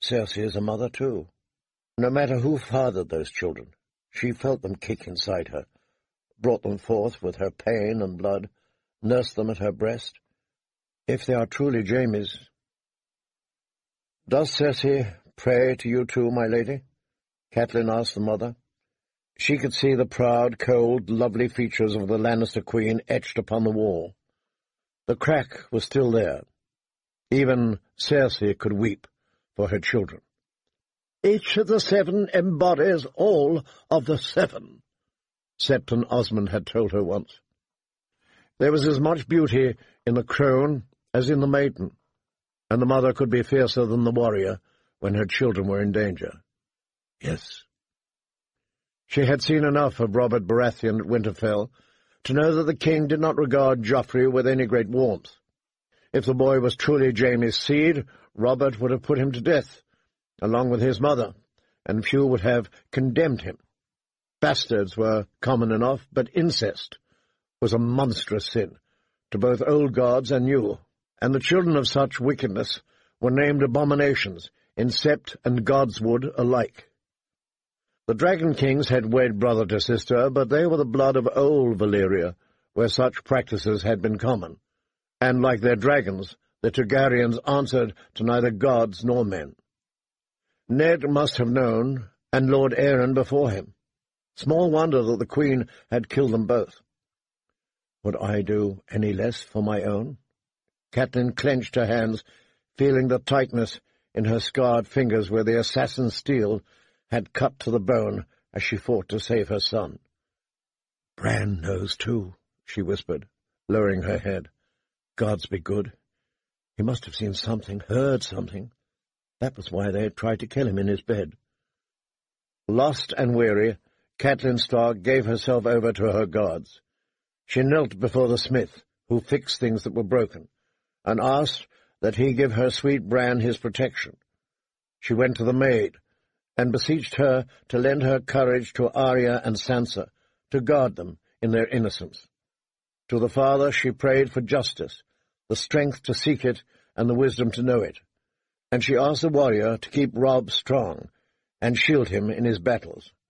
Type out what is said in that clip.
Circe is a mother, too. No matter who fathered those children, she felt them kick inside her, brought them forth with her pain and blood, nursed them at her breast. If they are truly Jaime's— "Does Circe pray to you too, my lady?" Catelyn asked the mother. She could see the proud, cold, lovely features of the Lannister queen etched upon the wall. The crack was still there. Even Circe could weep for her children. "Each of the 7 embodies all of the 7, Septon Osmond had told her once. There was as much beauty in the crone as in the maiden, and the mother could be fiercer than the warrior when her children were in danger. Yes. She had seen enough of Robert Baratheon at Winterfell to know that the king did not regard Joffrey with any great warmth. If the boy was truly Jaime's seed, Robert would have put him to death, along with his mother, and few would have condemned him. Bastards were common enough, but incest was a monstrous sin, to both old gods and new, and the children of such wickedness were named abominations in Sept and Godswood alike. The Dragon Kings had wed brother to sister, but they were the blood of old Valyria, where such practices had been common, and, like their dragons, the Targaryens answered to neither gods nor men. Ned must have known, and Lord Aeron before him. Small wonder that the Queen had killed them both. Would I do any less for my own? Catelyn clenched her hands, feeling the tightness in her scarred fingers where the assassin's steel had cut to the bone as she fought to save her son. "Bran knows, too," she whispered, lowering her head. "Gods be good. He must have seen something, heard something. That was why they had tried to kill him in his bed." Lost and weary, Catelyn Stark gave herself over to her gods. She knelt before the smith, who fixed things that were broken, and asked that he give her sweet Bran his protection. She went to the maid, and beseeched her to lend her courage to Arya and Sansa, to guard them in their innocence. To the Father she prayed for justice, the strength to seek it, and the wisdom to know it, and she asked the warrior to keep Robb strong, and shield him in his battles.